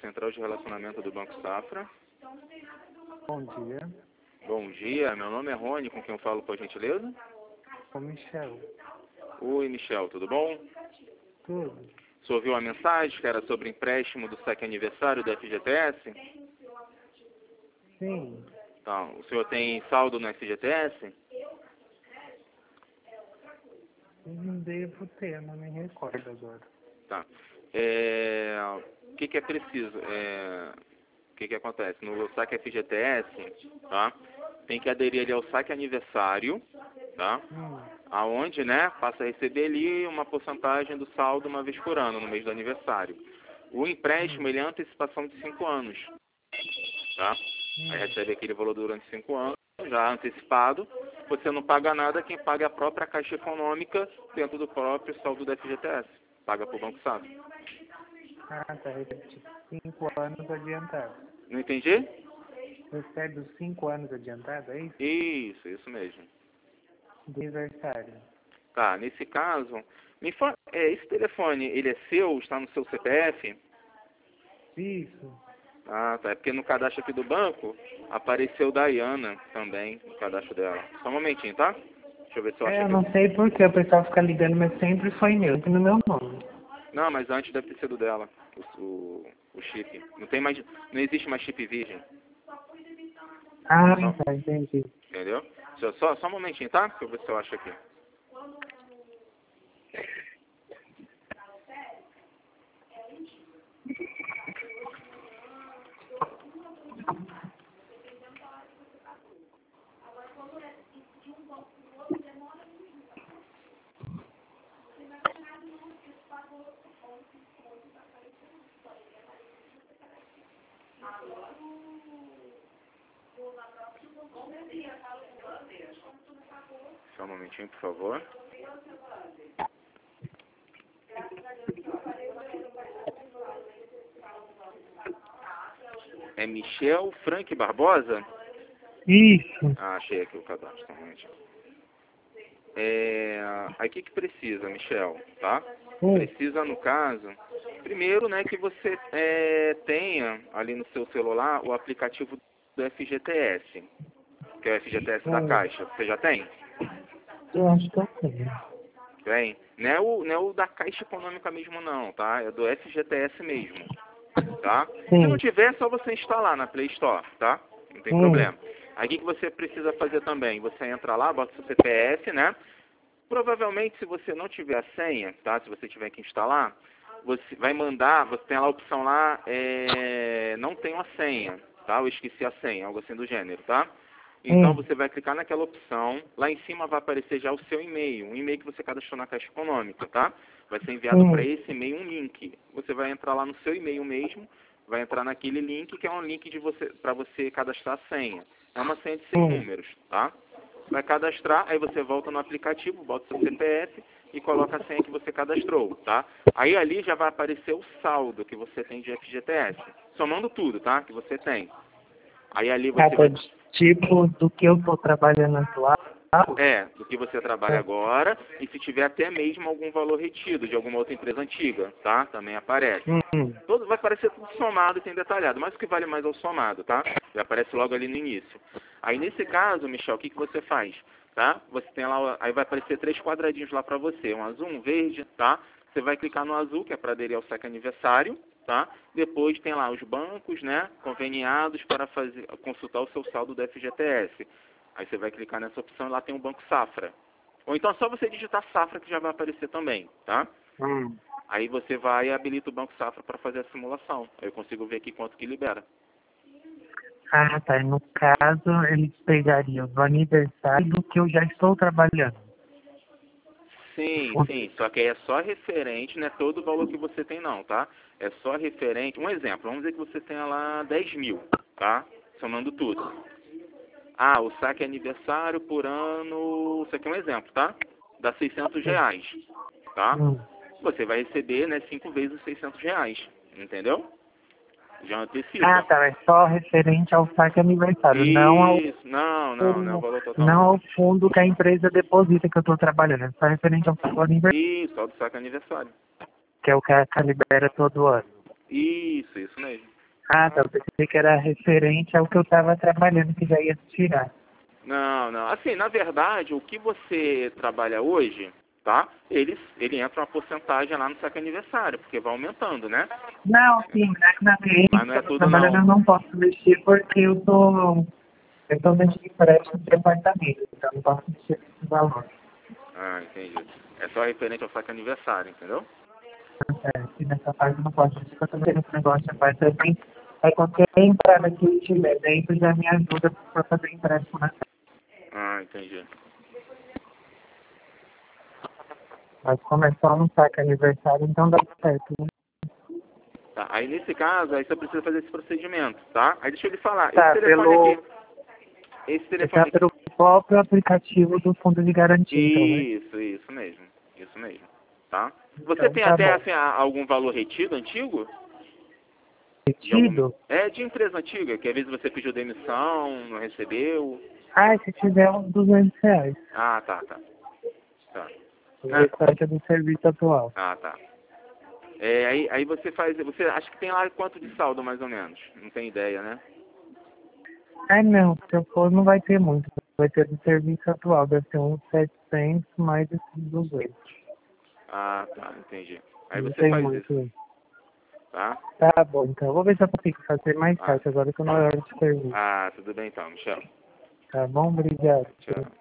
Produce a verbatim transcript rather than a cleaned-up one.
Central de Relacionamento do Banco Safra. Bom dia. Bom dia, meu nome é Rony, com quem eu falo, por gentileza? Ô, Michel. Oi, Michel, tudo bom? Tudo? O senhor ouviu a mensagem que era sobre empréstimo do saque aniversário do F G T S? Sim. Então, o senhor tem saldo no F G T S? Não devo ter, não me recordo agora. Tá. É, o que, que é preciso? É, o que, que acontece? No saque F G T S, tá? Tem que aderir ali ao saque aniversário, tá? Hum. Aonde, né, passa a receber ali uma porcentagem do saldo uma vez por ano, no mês do aniversário. O empréstimo, Hum. ele é antecipação de cinco anos, tá? Hum. Aí recebe aquele valor durante cinco anos, já antecipado. Você não paga nada, quem paga é a própria Caixa Econômica dentro do próprio saldo do F G T S. Paga para o Banco Safra. Ah, tá. Recebe cinco anos adiantado. Não entendi? Recebe os cinco anos adiantado, é isso? Isso, isso mesmo. De aniversário. Tá, nesse caso, me fala, é, esse telefone, ele é seu, está no seu C P F? Isso. Ah, tá, é porque no cadastro aqui do banco apareceu Dayana também, no cadastro dela. Só um momentinho, tá? Deixa eu ver se eu acho É, eu aqui. não sei porque o pessoal fica ligando, mas sempre foi meu, sempre no meu nome. Não, mas antes deve ter sido dela, o, o, o chip. Não tem mais, não existe mais chip virgem, Ah, não, tá, entendi. entendeu? Só, só, só um momentinho, tá? Deixa eu ver se eu acho aqui. Só um momentinho, por favor. É Michel Frank Barbosa? Isso. Ah, achei aqui o cadastro, realmente. É, aí o que, que precisa, Michel, tá? Hum. Precisa, no caso, primeiro, né, que você é, tenha ali no seu celular o aplicativo do F G T S, que é o F G T S da Hum. Caixa. Você já tem? Eu acho que eu tenho. Tem. Não é o, não é o da Caixa Econômica mesmo, não, tá? É do F G T S mesmo, tá? Se não Sim. tiver, é só você instalar na Play Store, tá? Não tem Hum. problema. Aí o que que você precisa fazer também? Você entra lá, bota seu C P F, né? Provavelmente, se você não tiver a senha, tá? Se você tiver que instalar, você vai mandar, você tem lá a opção lá, é, não tenho a senha, tá? Eu esqueci a senha, algo assim do gênero, tá? Então, Hum. você vai clicar naquela opção, lá em cima vai aparecer já o seu e-mail, um e-mail que você cadastrou na Caixa Econômica, tá? Vai ser enviado Hum. para esse e-mail um link. Você vai entrar lá no seu e-mail mesmo, vai entrar naquele link que é um link de você, para você cadastrar a senha. É uma senha de seis Hum. números, tá? Vai cadastrar, aí você volta no aplicativo, bota seu C P F e coloca a senha que você cadastrou, tá? Aí ali já vai aparecer o saldo que você tem de F G T S, somando tudo, tá? Que você tem. Aí ali você Cada vai... tipo do que eu estou trabalhando atual. É, do que você trabalha agora e se tiver até mesmo algum valor retido de alguma outra empresa antiga, tá? Também aparece. Hum. Todo, vai aparecer tudo somado e sem detalhado, mas o que vale mais é o somado, tá? Já aparece logo ali no início. Aí nesse caso, Michel, o que, que você faz? Tá? Você tem lá, aí vai aparecer três quadradinhos lá para você, um azul, um verde, tá? Você vai clicar no azul, que é para aderir ao saque aniversário, tá? Depois tem lá os bancos, né, conveniados para fazer, consultar o seu saldo do F G T S. Aí você vai clicar nessa opção e lá tem o Banco Safra. Ou então é só você digitar Safra que já vai aparecer também, tá? Hum. Aí você vai e habilita o Banco Safra para fazer a simulação. Aí eu consigo ver aqui quanto que libera. Ah, tá. No caso, eles pegariam do aniversário do que eu já estou trabalhando. Sim, sim, só que aí é só referente, não é todo o valor que você tem não, tá? É só referente, um exemplo, vamos dizer que você tenha lá dez mil, tá? Somando tudo. Ah, o saque aniversário por ano, isso aqui é um exemplo, tá? Dá seiscentos reais, tá? Hum. Você vai receber, né, cinco vezes os seiscentos reais, entendeu? Já Ah, antecipa. tá. É só referente ao saque aniversário, não ao, Isso, não, não, não é o valor total não não. ao fundo que a empresa deposita que eu estou trabalhando. É só referente ao saque aniversário, Isso, só do saque aniversário. que é o que a Ca libera todo ano. Isso, isso mesmo. Ah, tá. Eu pensei que era referente ao que eu estava trabalhando, que já ia tirar. Não, não. Assim, na verdade, o que você trabalha hoje, tá? Ele, ele entra uma porcentagem lá no saque aniversário, porque vai aumentando, né? Não, sim, mas é que na cliente Mas que não eu é tô tudo, trabalhando não. eu não posso mexer porque eu tô, eu tô mexendo de empréstimo de apartamento, então eu não posso mexer com esse valor. Ah, entendi. É só referente ao saque aniversário, entendeu? É, e nessa parte eu não posso mexer, porque eu tô mexendo esse negócio de apartamento. Aí qualquer entrada que ele tiver dentro já me ajuda para fazer empréstimo na casa. Ah, entendi. Mas como é só um saque aniversário, então dá certo, né? Tá, aí nesse caso, aí você precisa fazer esse procedimento, tá? Aí deixa eu lhe falar, esse Tá, telefone pelo, aqui, esse tá telefone aqui, pelo próprio aplicativo do fundo de garantia, então, né? isso, isso mesmo, isso mesmo, tá? Você Então tem tá até, bom. assim, a- algum valor retido antigo? De algum, Retido? é, de empresa antiga, que às vezes você pediu demissão, não recebeu. Ah, se tiver uns duzentos reais. Ah, tá, tá, tá. O É, restante é do serviço atual. ah, tá. É, aí, aí você faz, você acha que tem lá quanto de saldo, mais ou menos? Não tem ideia, né? Ah, não. Se eu for, não vai ter muito. Vai ter do serviço atual. Deve ter uns setecentos mais esses duzentos. Ah, tá, entendi. Aí Não você tem faz muito. isso, Não. tá? Tá bom, então. Vou ver se eu consigo fazer mais Ah, tarde, agora que eu não é hora de serviço. ah, tudo bem então, Michel. Tá bom? Obrigado. Tchau.